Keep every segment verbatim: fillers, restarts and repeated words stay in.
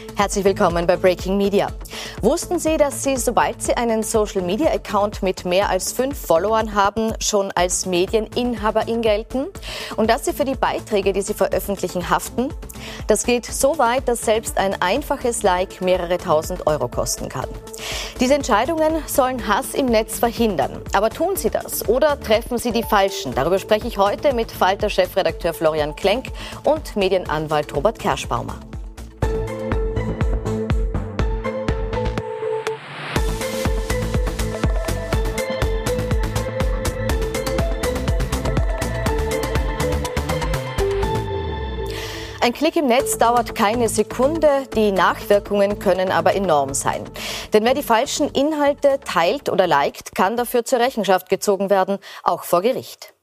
Herzlich willkommen bei Breaking Media. Wussten Sie, dass Sie, sobald Sie einen Social-Media-Account mit mehr als fünf Followern haben, schon als Medieninhaberin gelten? Und dass Sie für die Beiträge, die Sie veröffentlichen, haften? Das geht so weit, dass selbst ein einfaches Like mehrere tausend Euro kosten kann. Diese Entscheidungen sollen Hass im Netz verhindern. Aber tun Sie das oder treffen Sie die Falschen? Darüber spreche ich heute mit Falter-Chefredakteur Florian Klenk und Medienanwalt Robert Kerschbaumer. Ein Klick im Netz dauert keine Sekunde, die Nachwirkungen können aber enorm sein. Denn wer die falschen Inhalte teilt oder liked, kann dafür zur Rechenschaft gezogen werden, auch vor Gericht.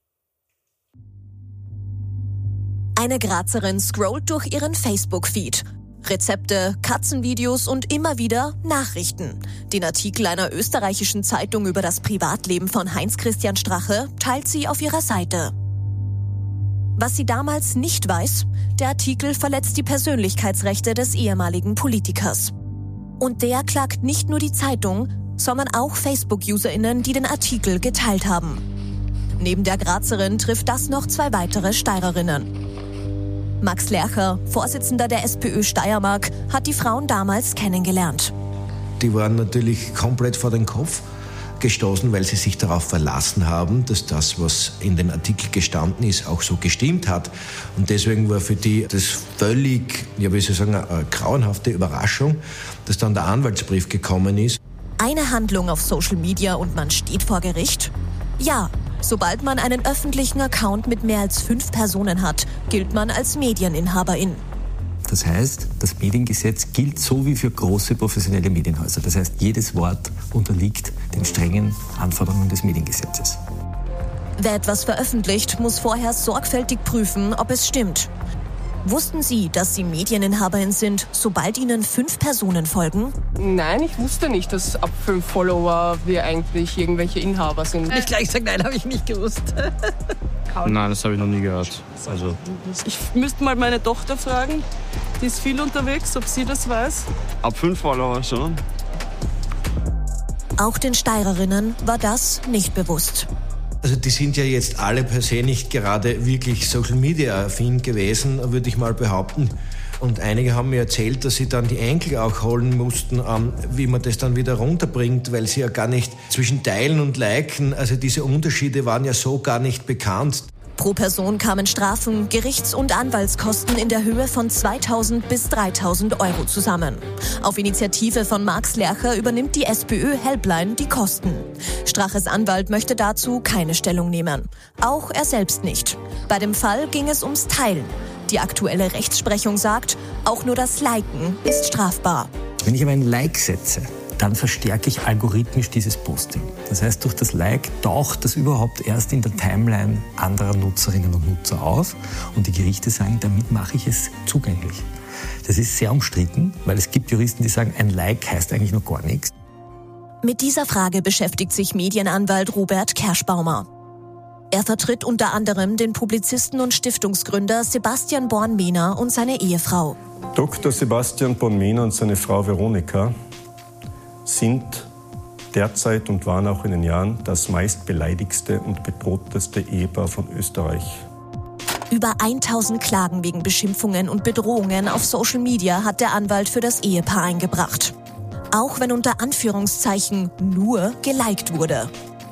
Eine Grazerin scrollt durch ihren Facebook-Feed. Rezepte, Katzenvideos und immer wieder Nachrichten. Den Artikel einer österreichischen Zeitung über das Privatleben von Heinz-Christian Strache teilt sie auf ihrer Seite. Was sie damals nicht weiß, der Artikel verletzt die Persönlichkeitsrechte des ehemaligen Politikers. Und der klagt nicht nur die Zeitung, sondern auch Facebook-UserInnen, die den Artikel geteilt haben. Neben der Grazerin trifft das noch zwei weitere Steirerinnen. Max Lercher, Vorsitzender der SPÖ Steiermark, hat die Frauen damals kennengelernt. Die waren natürlich komplett vor den Kopf gestoßen, weil sie sich darauf verlassen haben, dass das, was in dem Artikel gestanden ist, auch so gestimmt hat. Und deswegen war für die das völlig, ja, wie soll ich sagen, eine grauenhafte Überraschung, dass dann der Anwaltsbrief gekommen ist. Eine Handlung auf Social Media und man steht vor Gericht? Ja, sobald man einen öffentlichen Account mit mehr als fünf Personen hat, gilt man als Medieninhaberin. Das heißt, das Mediengesetz gilt so wie für große professionelle Medienhäuser. Das heißt, jedes Wort unterliegt den strengen Anforderungen des Mediengesetzes. Wer etwas veröffentlicht, muss vorher sorgfältig prüfen, ob es stimmt. Wussten Sie, dass Sie Medieninhaberin sind, sobald Ihnen fünf Personen folgen? Nein, ich wusste nicht, dass ab fünf Follower wir eigentlich irgendwelche Inhaber sind. Nicht gleich gesagt, nein, habe ich nicht gewusst. Nein, das habe ich noch nie gehört. Also. Ich müsste mal meine Tochter fragen, die ist viel unterwegs, ob sie das weiß. Ab fünf Follower schon. Auch den Steirerinnen war das nicht bewusst. Also die sind ja jetzt alle per se nicht gerade wirklich Social-Media-affin gewesen, würde ich mal behaupten. Und einige haben mir erzählt, dass sie dann die Enkel auch holen mussten, ähm, wie man das dann wieder runterbringt, weil sie ja gar nicht zwischen Teilen und Liken, also diese Unterschiede waren ja so gar nicht bekannt. Pro Person kamen Strafen, Gerichts- und Anwaltskosten in der Höhe von zweitausend bis dreitausend Euro zusammen. Auf Initiative von Max Lercher übernimmt die SPÖ-Helpline die Kosten. Straches Anwalt möchte dazu keine Stellung nehmen. Auch er selbst nicht. Bei dem Fall ging es ums Teilen. Die aktuelle Rechtsprechung sagt, auch nur das Liken ist strafbar. Wenn ich aber ein Like setze, dann verstärke ich algorithmisch dieses Posting. Das heißt, durch das Like taucht das überhaupt erst in der Timeline anderer Nutzerinnen und Nutzer auf. Und die Gerichte sagen, damit mache ich es zugänglich. Das ist sehr umstritten, weil es gibt Juristen, die sagen, ein Like heißt eigentlich noch gar nichts. Mit dieser Frage beschäftigt sich Medienanwalt Robert Kerschbaumer. Er vertritt unter anderem den Publizisten und Stiftungsgründer Sebastian Born-Mehner und seine Ehefrau. Doktor Sebastian Born-Mehner und seine Frau Veronika sind derzeit und waren auch in den Jahren das meistbeleidigste und bedrohteste Ehepaar von Österreich. Über tausend Klagen wegen Beschimpfungen und Bedrohungen auf Social Media hat der Anwalt für das Ehepaar eingebracht. Auch wenn unter Anführungszeichen nur geliked wurde.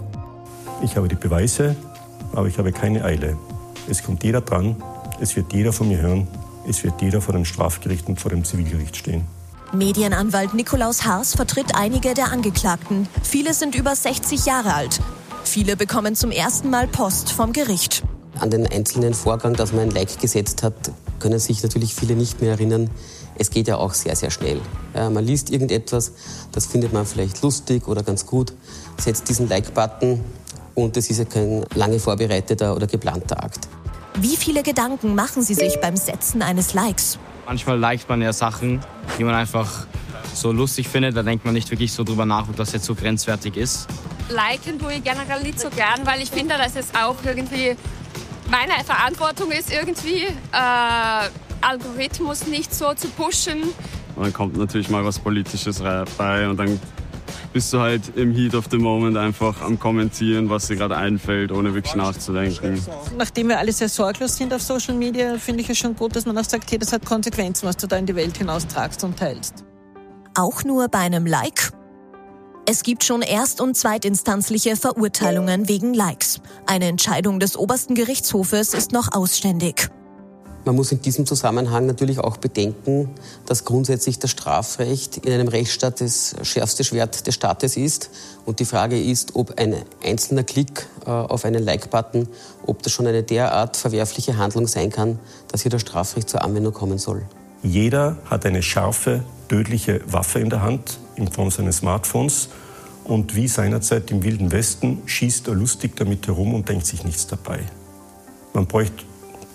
Ich habe die Beweise, aber ich habe keine Eile. Es kommt jeder dran, es wird jeder von mir hören, es wird jeder vor dem Strafgericht und vor dem Zivilgericht stehen. Medienanwalt Nikolaus Haas vertritt einige der Angeklagten. Viele sind über sechzig Jahre alt. Viele bekommen zum ersten Mal Post vom Gericht. An den einzelnen Vorgang, dass man ein Like gesetzt hat, können sich natürlich viele nicht mehr erinnern. Es geht ja auch sehr, sehr schnell. Ja, man liest irgendetwas, das findet man vielleicht lustig oder ganz gut, setzt diesen Like-Button und es ist ja kein lange vorbereiteter oder geplanter Akt. Wie viele Gedanken machen Sie sich beim Setzen eines Likes? Manchmal liked man ja Sachen, die man einfach so lustig findet. Da denkt man nicht wirklich so drüber nach, ob das jetzt so grenzwertig ist. Liken tue ich generell nicht so gern, weil ich finde, dass es auch irgendwie meine Verantwortung ist, irgendwie äh, Algorithmus nicht so zu pushen. Und dann kommt natürlich mal was Politisches bei und dann bist du halt im Heat of the Moment einfach am Kommentieren, was dir gerade einfällt, ohne wirklich nachzudenken. Nachdem wir alle sehr sorglos sind auf Social Media, finde ich es schon gut, dass man auch sagt, hey, das hat Konsequenzen, was du da in die Welt hinaustragst und teilst. Auch nur bei einem Like? Es gibt schon erst- und zweitinstanzliche Verurteilungen wegen Likes. Eine Entscheidung des obersten Gerichtshofes ist noch ausständig. Man muss in diesem Zusammenhang natürlich auch bedenken, dass grundsätzlich das Strafrecht in einem Rechtsstaat das schärfste Schwert des Staates ist. Und die Frage ist, ob ein einzelner Klick äh, auf einen Like-Button, ob das schon eine derart verwerfliche Handlung sein kann, dass hier das Strafrecht zur Anwendung kommen soll. Jeder hat eine scharfe, tödliche Waffe in der Hand, in Form seines Smartphones. Und wie seinerzeit im Wilden Westen schießt er lustig damit herum und denkt sich nichts dabei. Man bräuchte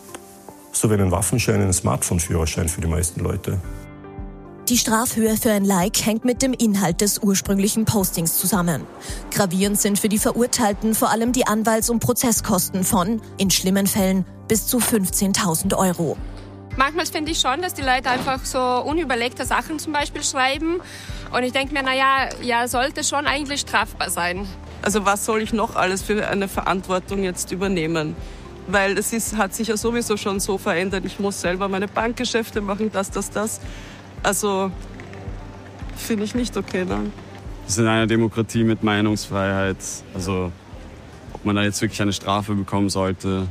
so wie einen Waffenschein, einen Smartphone-Führerschein für die meisten Leute. Die Strafhöhe für ein Like hängt mit dem Inhalt des ursprünglichen Postings zusammen. Gravierend sind für die Verurteilten vor allem die Anwalts- und Prozesskosten von, in schlimmen Fällen, bis zu fünfzehntausend Euro. Manchmal finde ich schon, dass die Leute einfach so unüberlegte Sachen zum Beispiel schreiben. Und ich denke mir, naja, ja, sollte schon eigentlich strafbar sein. Also was soll ich noch alles für eine Verantwortung jetzt übernehmen? Weil es ist, hat sich ja sowieso schon so verändert. Ich muss selber meine Bankgeschäfte machen, das, das, das. Also finde ich nicht okay. Ne? Wir sind in einer Demokratie mit Meinungsfreiheit. Also ob man da jetzt wirklich eine Strafe bekommen sollte.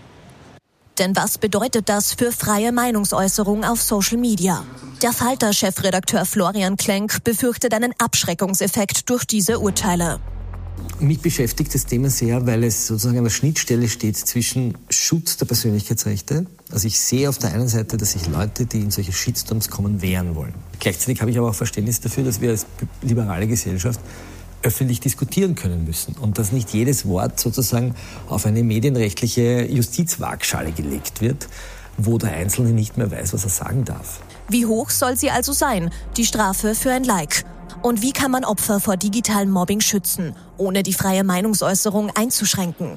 Denn was bedeutet das für freie Meinungsäußerung auf Social Media? Der Falter-Chefredakteur Florian Klenk befürchtet einen Abschreckungseffekt durch diese Urteile. Mich beschäftigt das Thema sehr, weil es sozusagen an der Schnittstelle steht zwischen Schutz der Persönlichkeitsrechte. Also ich sehe auf der einen Seite, dass sich Leute, die in solche Shitstorms kommen, wehren wollen. Gleichzeitig habe ich aber auch Verständnis dafür, dass wir als liberale Gesellschaft öffentlich diskutieren können müssen und dass nicht jedes Wort sozusagen auf eine medienrechtliche Justizwaagschale gelegt wird, wo der Einzelne nicht mehr weiß, was er sagen darf. Wie hoch soll sie also sein, die Strafe für ein Like? Und wie kann man Opfer vor digitalem Mobbing schützen, ohne die freie Meinungsäußerung einzuschränken?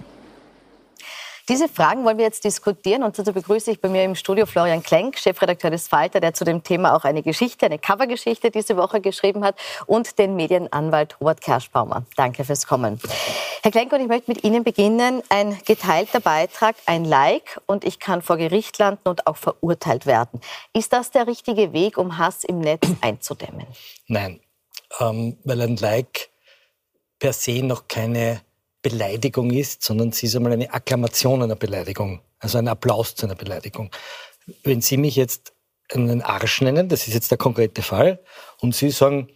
Diese Fragen wollen wir jetzt diskutieren und dazu begrüße ich bei mir im Studio Florian Klenk, Chefredakteur des Falter, der zu dem Thema auch eine Geschichte, eine Covergeschichte diese Woche geschrieben hat, und den Medienanwalt Robert Kerschbaumer. Danke fürs Kommen. Herr Klenk, und ich möchte mit Ihnen beginnen. Ein geteilter Beitrag, ein Like, und ich kann vor Gericht landen und auch verurteilt werden. Ist das der richtige Weg, um Hass im Netz einzudämmen? Nein, ähm, weil ein Like per se noch keine Beleidigung ist, sondern sie ist einmal eine Akklamation einer Beleidigung, also ein Applaus zu einer Beleidigung. Wenn Sie mich jetzt einen Arsch nennen, das ist jetzt der konkrete Fall, und Sie sagen,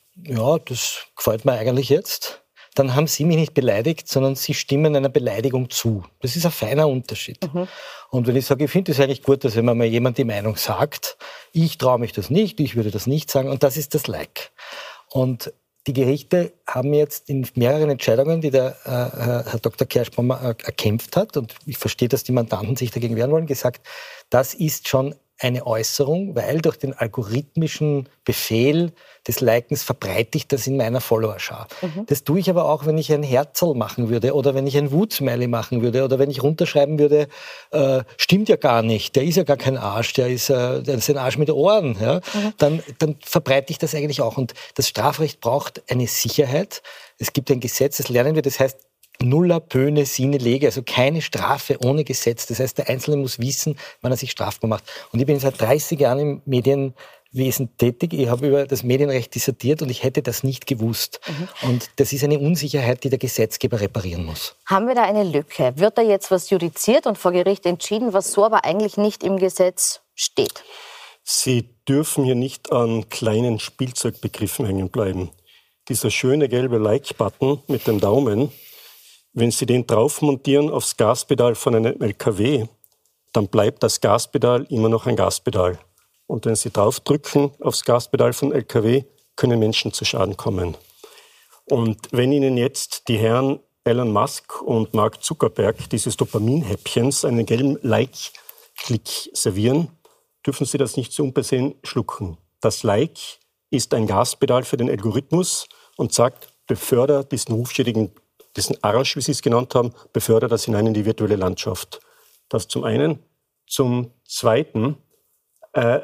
ja, das gefällt mir eigentlich jetzt, dann haben Sie mich nicht beleidigt, sondern Sie stimmen einer Beleidigung zu. Das ist ein feiner Unterschied. Mhm. Und wenn ich sage, ich finde es eigentlich gut, dass wenn man mal jemand die Meinung sagt, ich traue mich das nicht, ich würde das nicht sagen, und das ist das Like. Und die Gerichte haben jetzt in mehreren Entscheidungen, die der äh, Herr Doktor Kerschbaumer äh, erkämpft hat, und ich verstehe, dass die Mandanten sich dagegen wehren wollen, gesagt, das ist schon eine Äußerung, weil durch den algorithmischen Befehl des Likens verbreite ich das in meiner Followerschar. Mhm. Das tue ich aber auch, wenn ich ein Herzl machen würde oder wenn ich ein Wutsmiley machen würde oder wenn ich runterschreiben würde, äh, stimmt ja gar nicht, der ist ja gar kein Arsch, der ist, äh, der ist ein Arsch mit Ohren. Ja? Mhm. Dann, dann verbreite ich das eigentlich auch. Und das Strafrecht braucht eine Sicherheit. Es gibt ein Gesetz, das lernen wir, das heißt Nulla pöne sine lege, also keine Strafe ohne Gesetz. Das heißt, der Einzelne muss wissen, wann er sich strafbar macht. Und ich bin seit dreißig Jahren im Medienwesen tätig. Ich habe über das Medienrecht dissertiert und ich hätte das nicht gewusst. Mhm. Und das ist eine Unsicherheit, die der Gesetzgeber reparieren muss. Haben wir da eine Lücke? Wird da jetzt was judiziert und vor Gericht entschieden, was so aber eigentlich nicht im Gesetz steht? Sie dürfen hier nicht an kleinen Spielzeugbegriffen hängen bleiben. Dieser schöne gelbe Like-Button mit dem Daumen, wenn Sie den drauf montieren aufs Gaspedal von einem L K W, dann bleibt das Gaspedal immer noch ein Gaspedal. Und wenn Sie draufdrücken aufs Gaspedal von L K W, können Menschen zu Schaden kommen. Und wenn Ihnen jetzt die Herren Elon Musk und Mark Zuckerberg dieses Dopaminhäppchens, einen gelben Like-Klick servieren, dürfen Sie das nicht zu unbesehen schlucken. Das Like ist ein Gaspedal für den Algorithmus und sagt, befördere diesen rufschädigen diesen Arsch, wie Sie es genannt haben, befördert das hinein in die virtuelle Landschaft. Das zum einen. Zum Zweiten, Äh,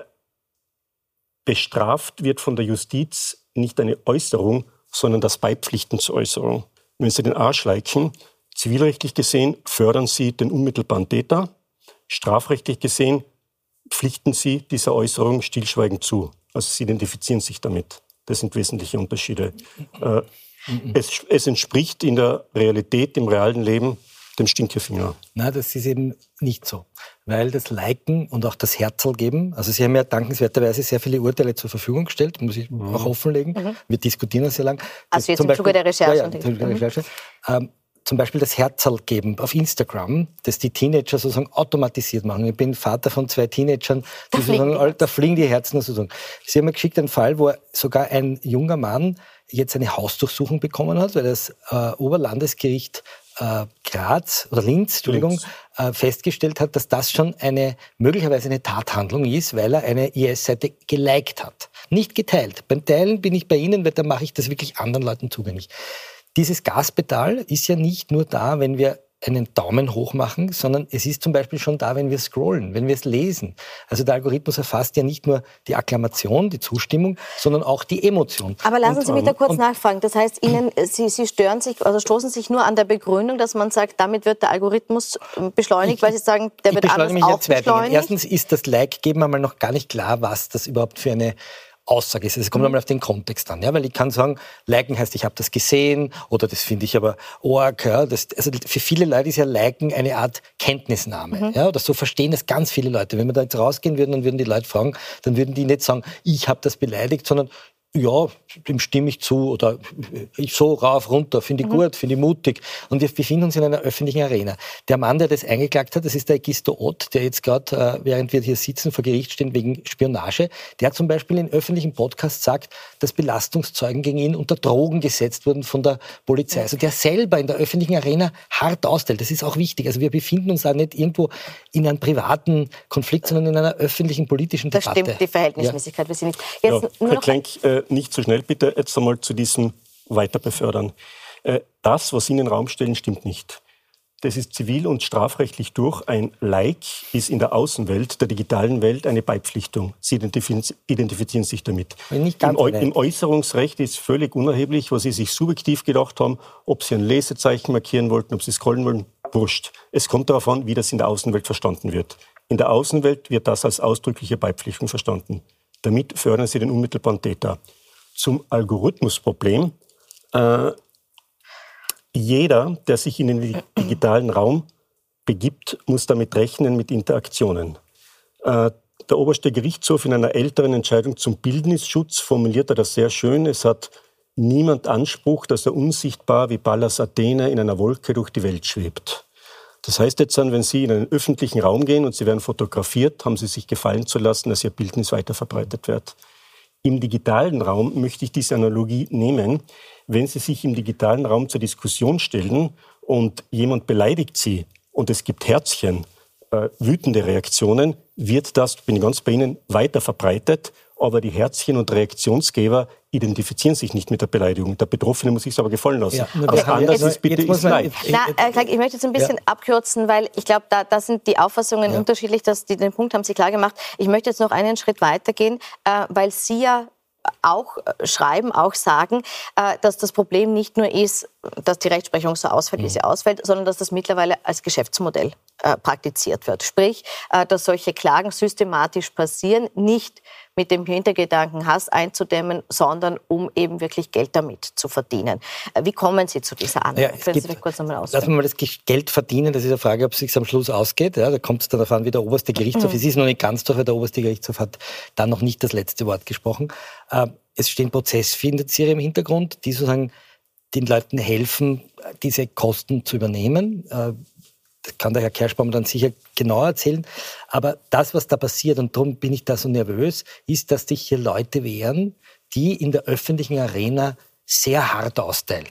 bestraft wird von der Justiz nicht eine Äußerung, sondern das Beipflichten zur Äußerung. Wenn Sie den Arsch liken, zivilrechtlich gesehen fördern Sie den unmittelbaren Täter, strafrechtlich gesehen pflichten Sie dieser Äußerung stillschweigend zu. Also Sie identifizieren sich damit. Das sind wesentliche Unterschiede. Äh, es, es entspricht in der Realität, im realen Leben, dem Stinkefinger. Nein, das ist eben nicht so. Weil das Liken und auch das Herzl geben, also Sie haben ja dankenswerterweise sehr viele Urteile zur Verfügung gestellt, muss ich mhm. auch offenlegen. Mhm. Wir diskutieren das sehr lang. Also jetzt im Beispiel, Zuge der Recherche. Ja, ja, im der Recherche. Ähm, zum Beispiel das Herzl geben auf Instagram, das die Teenager sozusagen automatisiert machen. Ich bin Vater von zwei Teenagern, die da sozusagen, fliegen die, da fliegen die Herzen sozusagen. Sie haben mir geschickt einen Fall, wo sogar ein junger Mann jetzt eine Hausdurchsuchung bekommen hat, weil das äh, Oberlandesgericht Äh, Graz oder Linz, Entschuldigung, äh, festgestellt hat, dass das schon eine möglicherweise eine Tathandlung ist, weil er eine I S-Seite geliked hat. Nicht geteilt. Beim Teilen bin ich bei Ihnen, weil dann mache ich das wirklich anderen Leuten zugänglich. Dieses Gaspedal ist ja nicht nur da, wenn wir einen Daumen hoch machen, sondern es ist zum Beispiel schon da, wenn wir scrollen, wenn wir es lesen. Also der Algorithmus erfasst ja nicht nur die Akklamation, die Zustimmung, sondern auch die Emotion. Aber lassen Sie mich da kurz nachfragen. Das heißt, Ihnen, Sie, Sie stören sich, also stoßen sich nur an der Begründung, dass man sagt, damit wird der Algorithmus beschleunigt, ich, weil Sie sagen, der wird anders auch beschleunigt? Erstens ist das Like-Geben einmal noch gar nicht klar, was das überhaupt für eine Aussage ist. Es kommt mhm. einmal auf den Kontext an, ja, weil ich kann sagen, liken heißt, ich habe das gesehen oder das finde ich aber arg. Ja, das, also für viele Leute ist ja liken eine Art Kenntnisnahme. Mhm. Ja, oder so verstehen es ganz viele Leute. Wenn wir da jetzt rausgehen würden und würden die Leute fragen, dann würden die nicht sagen, ich habe das beleidigt, sondern ja, dem stimme ich zu oder ich so rauf, runter, finde ich mhm. gut, finde ich mutig. Und wir befinden uns in einer öffentlichen Arena. Der Mann, der das eingeklagt hat, das ist der Egisto Ott, der jetzt gerade, äh, während wir hier sitzen, vor Gericht stehen wegen Spionage. Der hat zum Beispiel in öffentlichen Podcasts gesagt, dass Belastungszeugen gegen ihn unter Drogen gesetzt wurden von der Polizei. Also der selber in der öffentlichen Arena hart austeilt. Das ist auch wichtig. Also wir befinden uns auch nicht irgendwo in einem privaten Konflikt, sondern in einer öffentlichen politischen Debatte. Das stimmt, die Verhältnismäßigkeit. Ja. Wir sind nicht. Jetzt ja, nur noch Klenk, äh, nicht so schnell bitte, jetzt einmal zu diesem Weiterbefördern. Das, was Sie in den Raum stellen, stimmt nicht. Das ist zivil- und strafrechtlich durch. Ein Like ist in der Außenwelt, der digitalen Welt, eine Beipflichtung. Sie identifizieren, identifizieren sich damit. Nicht ganz Im, Im Äußerungsrecht ist völlig unerheblich, was Sie sich subjektiv gedacht haben, ob Sie ein Lesezeichen markieren wollten, ob Sie scrollen wollen, wurscht. Es kommt darauf an, wie das in der Außenwelt verstanden wird. In der Außenwelt wird das als ausdrückliche Beipflichtung verstanden. Damit fördern Sie den unmittelbaren Täter. Zum Algorithmusproblem. Äh, jeder, der sich in den digitalen Raum begibt, muss damit rechnen mit Interaktionen. Äh, der oberste Gerichtshof in einer älteren Entscheidung zum Bildnisschutz formulierte das sehr schön. Es hat niemand Anspruch, dass er unsichtbar wie Pallas Athene in einer Wolke durch die Welt schwebt. Das heißt jetzt dann, wenn Sie in einen öffentlichen Raum gehen und Sie werden fotografiert, haben Sie sich gefallen zu lassen, dass Ihr Bildnis weiterverbreitet wird. Im digitalen Raum möchte ich diese Analogie nehmen. Wenn Sie sich im digitalen Raum zur Diskussion stellen und jemand beleidigt Sie und es gibt Herzchen, äh, wütende Reaktionen, wird das, bin ich ganz bei Ihnen, weiter verbreitet. Aber die Herzchen und Reaktionsgeber identifizieren sich nicht mit der Beleidigung. Der Betroffene muss sich es aber gefallen lassen. Ja, aber okay, anders ist bitte ist Like. Na, äh, ich möchte jetzt ein bisschen ja. abkürzen, weil ich glaube, da, da sind die Auffassungen ja. unterschiedlich. Dass die, den Punkt haben Sie klar gemacht. Ich möchte jetzt noch einen Schritt weitergehen, äh, weil Sie ja auch schreiben, auch sagen, äh, dass das Problem nicht nur ist, dass die Rechtsprechung so ausfällt, wie sie ausfällt, sondern dass das mittlerweile als Geschäftsmodell äh, praktiziert wird. Sprich, äh, dass solche Klagen systematisch passieren, nicht mit dem Hintergedanken, Hass einzudämmen, sondern um eben wirklich Geld damit zu verdienen. Äh, wie kommen Sie zu dieser Annahme? Ja, Können Sie vielleicht kurz nochmal ausführen? Lassen wir mal das Geld verdienen, das ist eine Frage, ob es sich am Schluss ausgeht. Ja, da kommt es dann darauf an, wie der oberste Gerichtshof mhm. Es ist noch nicht ganz durch, weil der oberste Gerichtshof hat dann noch nicht das letzte Wort gesprochen. Äh, es stehen Prozessfinanzierer im Hintergrund, die sozusagen den Leuten helfen, diese Kosten zu übernehmen. Das kann der Herr Kerschbaum dann sicher genauer erzählen. Aber das, was da passiert, und darum bin ich da so nervös, ist, dass sich hier Leute wehren, die in der öffentlichen Arena sehr hart austeilen.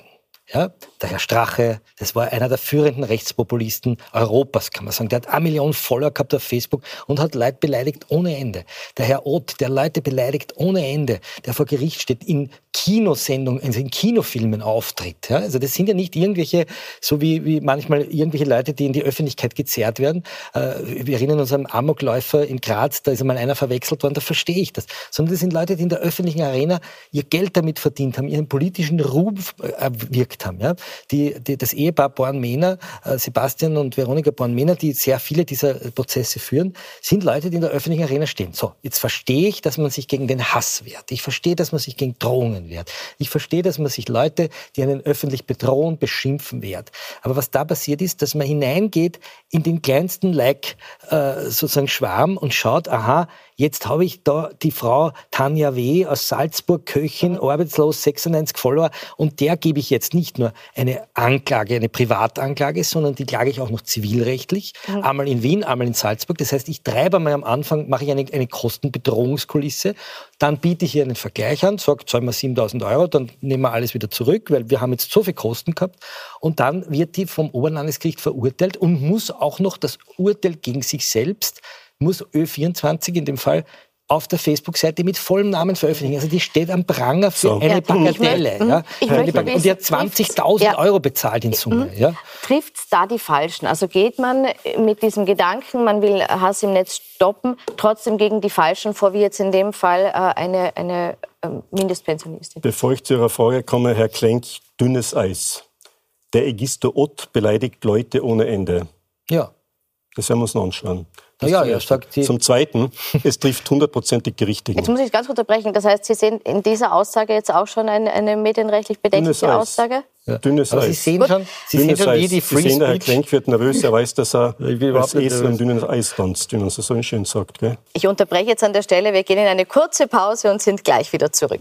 Ja, der Herr Strache, das war einer der führenden Rechtspopulisten Europas, kann man sagen. Der hat eine Million Follower gehabt auf Facebook und hat Leute beleidigt ohne Ende. Der Herr Ott, der Leute beleidigt ohne Ende, der vor Gericht steht, in Kinosendungen, also in Kinofilmen auftritt. Ja, also das sind ja nicht irgendwelche, so wie, wie manchmal irgendwelche Leute, die in die Öffentlichkeit gezerrt werden. Äh, wir erinnern uns an einen Amokläufer in Graz, da ist einmal einer verwechselt worden, da verstehe ich das. Sondern das sind Leute, die in der öffentlichen Arena ihr Geld damit verdient haben, ihren politischen Ruf erwirkt haben. Ja? Die, die, das Ehepaar Born-Mehner, äh, Sebastian und Veronika Born-Mehner, die sehr viele dieser Prozesse führen, sind Leute, die in der öffentlichen Arena stehen. So, jetzt verstehe ich, dass man sich gegen den Hass wehrt. Ich verstehe, dass man sich gegen Drohungen wehrt. Ich verstehe, dass man sich Leute, die einen öffentlich bedrohen, beschimpfen wehrt. Aber was da passiert ist, dass man hineingeht in den kleinsten Like, äh, sozusagen Schwarm und schaut, aha, jetzt habe ich da die Frau Tanja W. aus Salzburg, Köchin, arbeitslos, sechsundneunzig Follower, und der gebe ich jetzt nicht nur eine Anklage, eine Privatanklage, sondern die klage ich auch noch zivilrechtlich. Mhm. Einmal in Wien, einmal in Salzburg. Das heißt, ich treibe einmal am Anfang, mache ich eine, eine Kostenbedrohungskulisse, dann biete ich ihr einen Vergleich an, sage, zahlen wir siebentausend Euro, dann nehmen wir alles wieder zurück, weil wir haben jetzt so viel Kosten gehabt. Und dann wird die vom Oberlandesgericht verurteilt und muss auch noch das Urteil gegen sich selbst, muss Ö vierundzwanzig in dem Fall auf der Facebook-Seite mit vollem Namen veröffentlichen. Also die steht am Pranger für so. eine Bagatelle. Ja. Ja. Ich möchte, und die hat zwanzigtausend ja. Euro bezahlt in Summe. Mhm. Ja. Trifft es da die Falschen? Also geht man mit diesem Gedanken, man will Hass im Netz stoppen, trotzdem gegen die Falschen vor, wie jetzt in dem Fall äh, eine, eine äh, Mindestpensionistin? Bevor ich zu Ihrer Frage komme, Herr Klenk, dünnes Eis. Der Egisto Ott beleidigt Leute ohne Ende. Ja. Das werden wir uns noch anschauen. Ja, ja, sagt Zum Zweiten, es trifft hundertprozentig die Richtigen. Jetzt muss ich ganz kurz unterbrechen. Das heißt, Sie sehen in dieser Aussage jetzt auch schon eine, eine medienrechtlich bedenkliche Aussage? Ja. Dünnes Aber Eis. Sie sehen schon, Sie sehen schon wie die Free Sie sehen, der Herr Speech. Klenk wird nervös, er weiß, dass er als Esel im dünnen Eis tanzt, wie man so schön sagt. Gell? Ich unterbreche jetzt an der Stelle. Wir gehen in eine kurze Pause und sind gleich wieder zurück.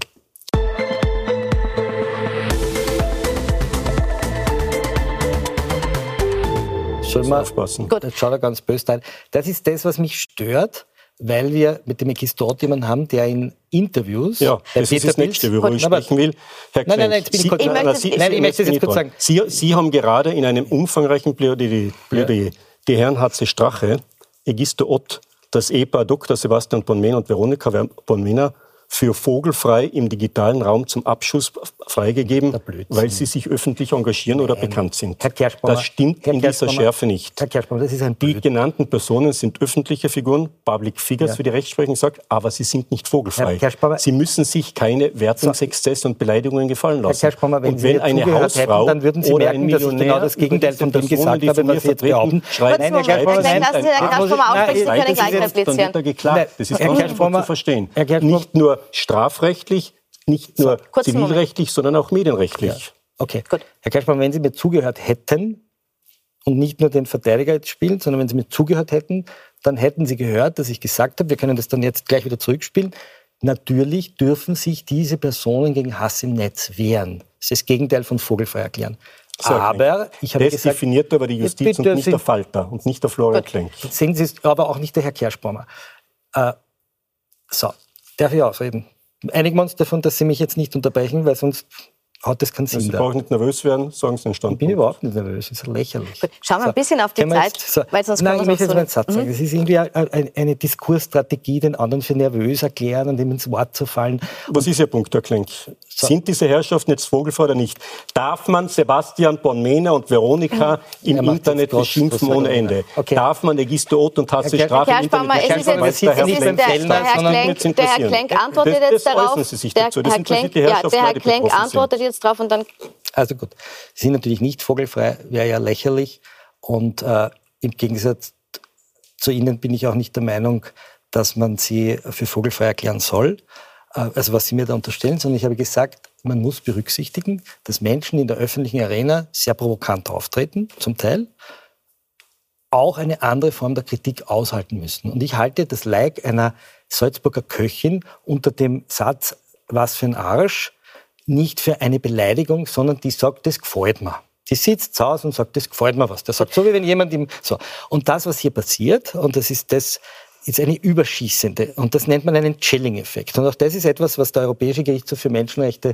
Soll man aufpassen. Gut. Jetzt schaut er ganz böse rein. Das ist das, was mich stört, weil wir mit dem Egisto Ott jemanden haben, der in Interviews... Ja, das ist das Nächste, worüber ich sprechen will. Herr Nein, nein, nein, jetzt bin ich kurz... Nein, nein, Sie, nein, ich möchte das jetzt kurz sagen. Sie, Sie haben gerade in einem umfangreichen Plädoyer, Plädoyer ja. die Herren H C Strache, Egisto Ott, das Ehepaar Doktor Sebastian Born-Mehner und Veronika Born-Mehner für vogelfrei im digitalen Raum zum Abschuss freigegeben, weil sie sich öffentlich engagieren oder Nein. bekannt sind. Das stimmt Herr in dieser Schärfe nicht. Herr Kerschbaumer, das ist ein Die genannten Personen sind öffentliche Figuren, Public Figures, ja. wie die Rechtsprechung sagt, aber sie sind nicht vogelfrei. Sie müssen sich keine Wertungsexzesse und Beleidigungen gefallen lassen. Herr wenn und wenn Sie eine Hausfrau hätten, dann würden Sie oder merken, ein dass ich genau das Gegenteil von dem gesagt habe, was Sie jetzt behaupten. Nein, Herr Kerschbaumer, nein, lassen Sie Herrn Kerschbaumer aufsprechen, Sie können gleich replizieren. Das ist auch nicht zu verstehen. Nicht nur strafrechtlich, nicht nur so, zivilrechtlich, Moment. sondern auch medienrechtlich. Ja. Okay, gut. Herr Kerschbaumer, wenn Sie mir zugehört hätten und nicht nur den Verteidiger jetzt spielen, sondern wenn Sie mir zugehört hätten, dann hätten Sie gehört, dass ich gesagt habe, wir können das dann jetzt gleich wieder zurückspielen, natürlich dürfen sich diese Personen gegen Hass im Netz wehren. Das ist das Gegenteil von vogelfrei erklären. So, aber ich habe das gesagt, definiert aber die Justiz und nicht der Falter und nicht der Florian Klenk. Sehen Sie es, aber auch nicht der Herr Kerschbaumer. Äh, so, darf ich ausreden? Einigen wir uns davon, dass Sie mich jetzt nicht unterbrechen, weil sonst hat das keinen Sinn. Sie brauchen nicht nervös werden, sagen Sie den Standpunkt. Ich bin überhaupt nicht nervös, das ist lächerlich. Gut, schauen wir so, ein bisschen auf die Zeit, so, weil sonst Nein, ich möchte jetzt mal einen Satz sagen. Es ist irgendwie eine, eine Diskursstrategie, den anderen für nervös erklären und ihm ins Wort zu fallen. Was ist Ihr Punkt, Herr Klenk? So. Sind diese Herrschaften jetzt vogelfrei oder nicht? Darf man Sebastian Born-Mehner und Veronika im ja, Internet beschimpfen ohne Ende? Okay. Darf man Egisto Ott und H C Strache im Internet beschimpfen? Der Herr Klenk antwortet jetzt darauf. Der Herr Klenk antwortet jetzt darauf und dann... Also gut, Sie sind natürlich nicht vogelfrei, wäre ja lächerlich. Und äh, im Gegensatz zu Ihnen bin ich auch nicht der Meinung, dass man sie für vogelfrei erklären soll. Also was Sie mir da unterstellen, sondern ich habe gesagt, man muss berücksichtigen, dass Menschen in der öffentlichen Arena sehr provokant auftreten, zum Teil, auch eine andere Form der Kritik aushalten müssen. Und ich halte das Like einer Salzburger Köchin unter dem Satz, was für ein Arsch, nicht für eine Beleidigung, sondern die sagt, das gefällt mir. Die sitzt zu Hause und sagt, das gefällt mir was. Der sagt, so wie wenn jemand ihm... So. Und das, was hier passiert, und das ist das... ist eine überschießende, und das nennt man einen Chilling-Effekt. Und auch das ist etwas, was der Europäische Gerichtshof für Menschenrechte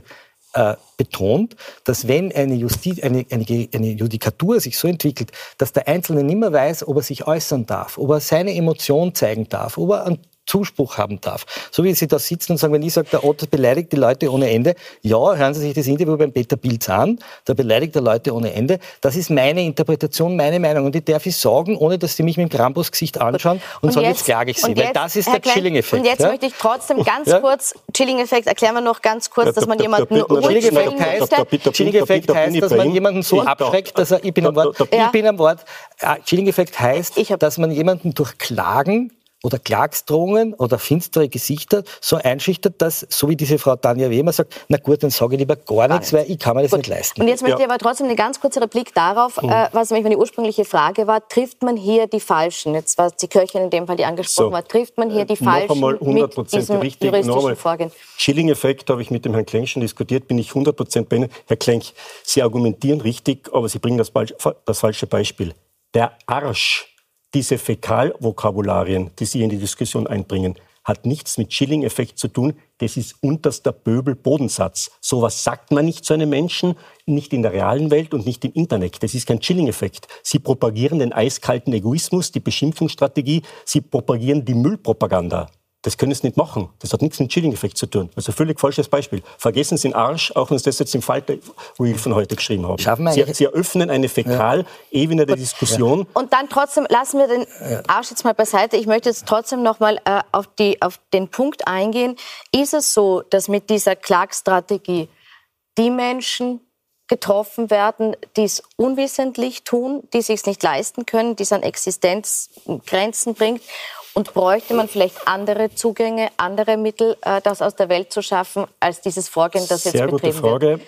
äh, betont, dass wenn eine, Justiz, eine, eine, eine Judikatur sich so entwickelt, dass der Einzelne nicht mehr weiß, ob er sich äußern darf, ob er seine Emotion zeigen darf, ob er einen Zuspruch haben darf. So wie Sie da sitzen und sagen, wenn ich sage, der Otto beleidigt die Leute ohne Ende, ja, hören Sie sich das Interview beim Peter Pilz an, der beleidigt die Leute ohne Ende. Das ist meine Interpretation, meine Meinung. Und die darf ich sagen, ohne dass Sie mich mit dem Krampus-Gesicht anschauen und, und sagen, jetzt, jetzt klage ich Sie. Weil jetzt, das ist der Chilling-Effekt. Und jetzt ja? möchte ich trotzdem ganz ja? kurz, Chilling-Effekt, erklären wir noch ganz kurz, ja, dass man jemanden ruhig stellen möchte. Chilling-Effekt heißt, dass man jemanden so abschreckt, dass er, ich bin am Wort, ich bin am Wort. Chilling-Effekt heißt, dass man jemanden durch Klagen oder Klagsdrohungen oder finstere Gesichter so einschüchtert, dass, so wie diese Frau Tanja Wehmer sagt, na gut, dann sage ich lieber gar, gar nichts, weil ich kann mir das gut. nicht leisten. Und jetzt möchte ja. ich aber trotzdem eine ganz kurze Replik darauf, mhm. äh, was nämlich meine ursprüngliche Frage war, trifft man hier die Falschen, jetzt war es die Köchin in dem Fall, die angesprochen so. war, trifft man hier die Falschen mit diesem richtig, juristischen Vorgehen? Chilling-Effekt habe ich mit dem Herrn Klenk schon diskutiert, bin ich hundert Prozent bei Ihnen. Herr Klenk, Sie argumentieren richtig, aber Sie bringen das, das falsche Beispiel. Der Arsch, diese Fäkalvokabularien, die Sie in die Diskussion einbringen, hat nichts mit Chilling-Effekt zu tun. Das ist unterster Pöbel-Bodensatz. So was sagt man nicht zu einem Menschen, nicht in der realen Welt und nicht im Internet. Das ist kein Chilling-Effekt. Sie propagieren den eiskalten Egoismus, die Beschimpfungsstrategie. Sie propagieren die Müllpropaganda. Das können Sie nicht machen. Das hat nichts mit Chilling-Effekt zu tun. Also völlig falsches Beispiel. Vergessen Sie den Arsch, auch wenn Sie das jetzt im Falter-Reel von heute geschrieben haben. Sie, Sie eröffnen eine Fäkalebene ja. der Diskussion. Und dann trotzdem, lassen wir den Arsch jetzt mal beiseite. Ich möchte jetzt trotzdem noch mal äh, auf, die, auf den Punkt eingehen. Ist es so, dass mit dieser Klagstrategie die Menschen getroffen werden, die es unwissentlich tun, die es sich nicht leisten können, die es an Existenzgrenzen bringt? Und bräuchte man vielleicht andere Zugänge, andere Mittel, äh, das aus der Welt zu schaffen, als dieses Vorgehen, das jetzt Sehr betrieben gute Frage. wird?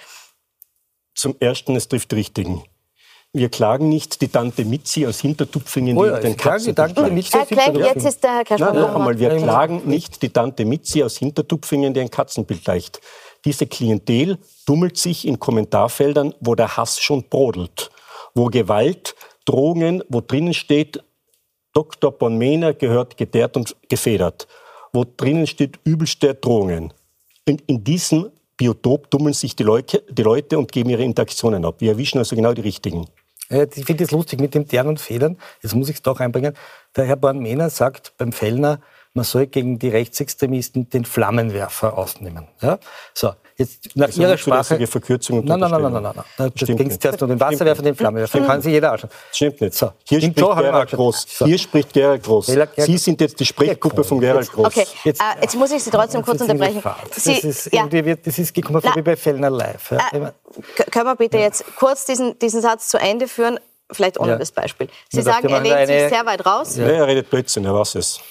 Zum Ersten, es trifft die Richtigen. Wir klagen nicht die Tante Mitzi aus Hintertupfingen, oh die ja, den Katzen Erklärt, jetzt ist der Herr Kerschmann. Nein, noch einmal, wir klagen nicht die Tante Mitzi aus Hintertupfingen, die ein Katzenbild leicht. Diese Klientel tummelt sich in Kommentarfeldern, wo der Hass schon brodelt, wo Gewalt, Drohungen, wo drinnen steht, Doktor Bonmena gehört geteert und gefedert, wo drinnen steht übelste Drohungen. Und in diesem Biotop tummeln sich die Leute, die Leute und geben ihre Interaktionen ab. Wir erwischen also genau die Richtigen. Ja, ich finde das lustig mit dem Teeren und Federn. Jetzt muss ich es doch einbringen. Der Herr Bonmena sagt beim Fellner, man soll gegen die Rechtsextremisten den Flammenwerfer ausnehmen. Ja? So, jetzt nach also Ihrer Sprache. Verkürzung nein, nein, nein, nein, nein, nein, nein. Das ging zuerst nur den Wasserwerfer, den Flammenwerfer. Den kann sich jeder anschauen. Das stimmt nicht. So, hier, spricht Gerald Groß. So. hier spricht Gerald Groß. Sie sind jetzt die Sprechgruppe von Gerald Groß. Okay, jetzt, äh, jetzt muss ich Sie trotzdem kurz unterbrechen. Sie, das ist ja. irgendwie, das ist gekommen wie bei Fellner Live. Ja. Äh, können wir bitte ja. jetzt kurz diesen, diesen Satz zu Ende führen? Vielleicht ohne ja. das Beispiel. Sie ja, sagen, er lehnt eine... sich sehr weit raus. Ja. Ja, er redet Blödsinn, er weiß es.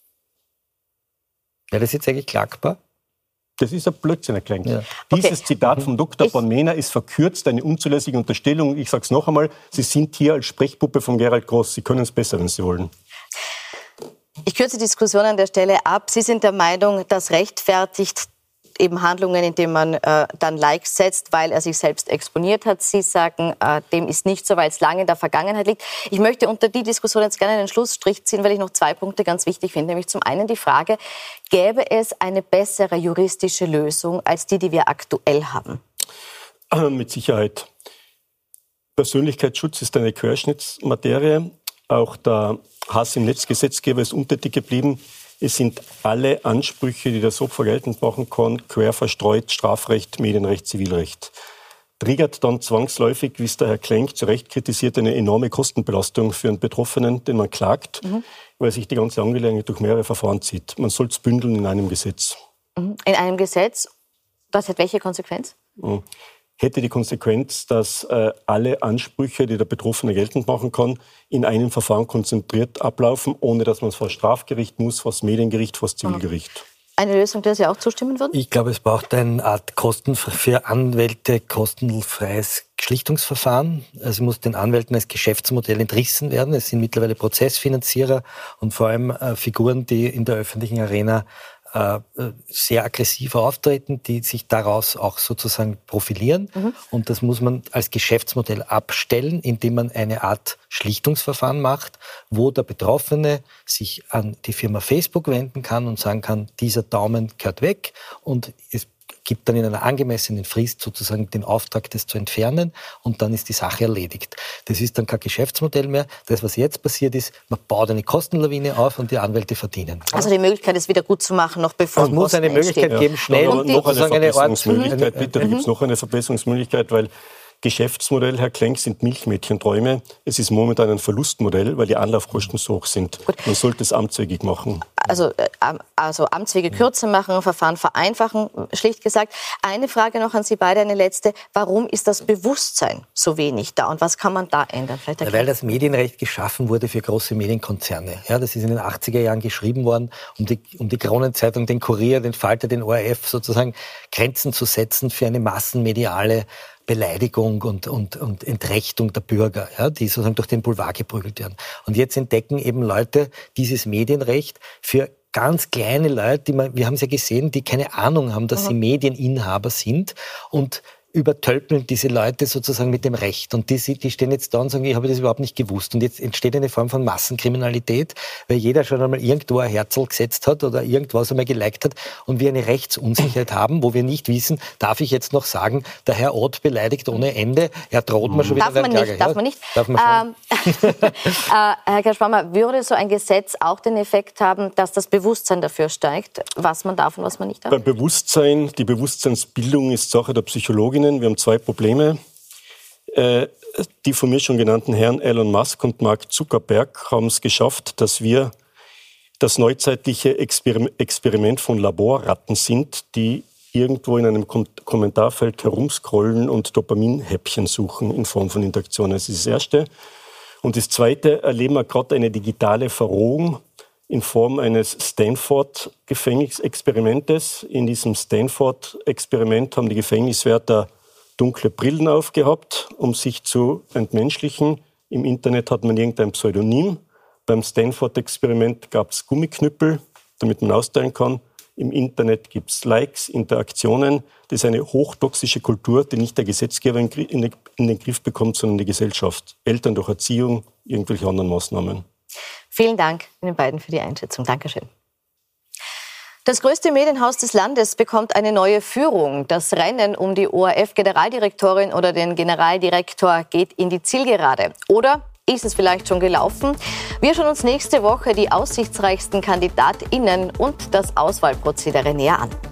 Wäre das jetzt eigentlich klagbar? Das ist ein Blödsinn, Herr Klenk. Ja. Dieses okay. Zitat von Doktor Bonmena ist verkürzt, eine unzulässige Unterstellung. Ich sage es noch einmal, Sie sind hier als Sprechpuppe von Gerald Groß. Sie können es besser, wenn Sie wollen. Ich kürze die Diskussion an der Stelle ab. Sie sind der Meinung, das rechtfertigt eben Handlungen, indem man äh, dann Likes setzt, weil er sich selbst exponiert hat. Sie sagen, äh, dem ist nicht so, weil es lange in der Vergangenheit liegt. Ich möchte unter die Diskussion jetzt gerne einen Schlussstrich ziehen, weil ich noch zwei Punkte ganz wichtig finde. Nämlich zum einen die Frage, gäbe es eine bessere juristische Lösung als die, die wir aktuell haben? Äh, mit Sicherheit. Persönlichkeitsschutz ist eine Querschnittsmaterie. Auch der Hass im Netzgesetzgeber ist untätig geblieben. Es sind alle Ansprüche, die das Opfer geltend machen kann, quer verstreut, Strafrecht, Medienrecht, Zivilrecht. Triggert dann zwangsläufig, wie es der Herr Klenk zu Recht kritisiert, eine enorme Kostenbelastung für einen Betroffenen, den man klagt, mhm. weil sich die ganze Angelegenheit durch mehrere Verfahren zieht. Man soll es bündeln in einem Gesetz. In einem Gesetz? Das hat welche Konsequenz? Mhm. Hätte die Konsequenz, dass äh, alle Ansprüche, die der Betroffene geltend machen kann, in einem Verfahren konzentriert ablaufen, ohne dass man es vor das Strafgericht muss, vor das Mediengericht, vor das Zivilgericht. Eine Lösung, der Sie auch zustimmen würden? Ich glaube, es braucht eine Art Kosten für Anwälte kostenfreies Schlichtungsverfahren. Also muss den Anwälten als Geschäftsmodell entrissen werden. Es sind mittlerweile Prozessfinanzierer und vor allem äh, Figuren, die in der öffentlichen Arena sehr aggressiv auftreten, die sich daraus auch sozusagen profilieren. Mhm. Und das muss man als Geschäftsmodell abstellen, indem man eine Art Schlichtungsverfahren macht, wo der Betroffene sich an die Firma Facebook wenden kann und sagen kann, dieser Daumen gehört weg und es gibt dann in einer angemessenen Frist sozusagen den Auftrag, das zu entfernen und dann ist die Sache erledigt. Das ist dann kein Geschäftsmodell mehr. Das, was jetzt passiert ist, man baut eine Kostenlawine auf und die Anwälte verdienen. Also die Möglichkeit, es wieder gut zu machen, noch bevor es muss eine Möglichkeit geben, schnell ja, und noch eine Verbesserungsmöglichkeit. Eine Bitte, da gibt es noch eine Verbesserungsmöglichkeit, weil Geschäftsmodell, Herr Klenk, sind Milchmädchenträume. Es ist momentan ein Verlustmodell, weil die Anlaufkosten so hoch sind. Man sollte es amtswegig machen. Also, also Amtswege kürzer machen, Verfahren vereinfachen, schlicht gesagt. Eine Frage noch an Sie beide, eine letzte. Warum ist das Bewusstsein so wenig da und was kann man da ändern? Vielleicht ja, weil das Medienrecht geschaffen wurde für große Medienkonzerne. Ja, das ist in den achtziger Jahren geschrieben worden, um die, um die Kronenzeitung, den Kurier, den Falter, den O R F sozusagen Grenzen zu setzen für eine massenmediale Beleidigung und, und, und Entrechtung der Bürger, ja, die sozusagen durch den Boulevard geprügelt werden. Und jetzt entdecken eben Leute dieses Medienrecht für ganz kleine Leute, die man, wir haben es ja gesehen, die keine Ahnung haben, dass mhm. sie Medieninhaber sind und übertölpeln diese Leute sozusagen mit dem Recht. Und die, die stehen jetzt da und sagen, ich habe das überhaupt nicht gewusst. Und jetzt entsteht eine Form von Massenkriminalität, weil jeder schon einmal irgendwo ein Herzl gesetzt hat oder irgendwas einmal geliked hat und wir eine Rechtsunsicherheit haben, wo wir nicht wissen, darf ich jetzt noch sagen, der Herr Ott beleidigt ohne Ende, er droht mir schon wieder. Darf man nicht, darf man nicht. Darf man ähm, äh, Herr Kerschbaumer, würde so ein Gesetz auch den Effekt haben, dass das Bewusstsein dafür steigt, was man darf und was man nicht darf? Beim Bewusstsein, die Bewusstseinsbildung ist Sache der Psychologin. Wir haben zwei Probleme. Äh, die von mir schon genannten Herren Elon Musk und Mark Zuckerberg haben es geschafft, dass wir das neuzeitliche Exper- Experiment von Laborratten sind, die irgendwo in einem Kom- Kommentarfeld herumscrollen und Dopaminhäppchen suchen in Form von Interaktionen. Das ist das Erste. Und das Zweite, erleben wir gerade eine digitale Verrohung in Form eines Stanford-Gefängnisexperimentes. In diesem Stanford-Experiment haben die Gefängniswärter dunkle Brillen aufgehabt, um sich zu entmenschlichen. Im Internet hat man irgendein Pseudonym. Beim Stanford-Experiment gab es Gummiknüppel, damit man austeilen kann. Im Internet gibt es Likes, Interaktionen. Das ist eine hochtoxische Kultur, die nicht der Gesetzgeber in den Griff bekommt, sondern die Gesellschaft. Eltern durch Erziehung, irgendwelche anderen Maßnahmen. Vielen Dank Ihnen beiden für die Einschätzung. Dankeschön. Das größte Medienhaus des Landes bekommt eine neue Führung. Das Rennen um die O R F-Generaldirektorin oder den Generaldirektor geht in die Zielgerade. Oder ist es vielleicht schon gelaufen? Wir schauen uns nächste Woche die aussichtsreichsten KandidatInnen und das Auswahlprozedere näher an.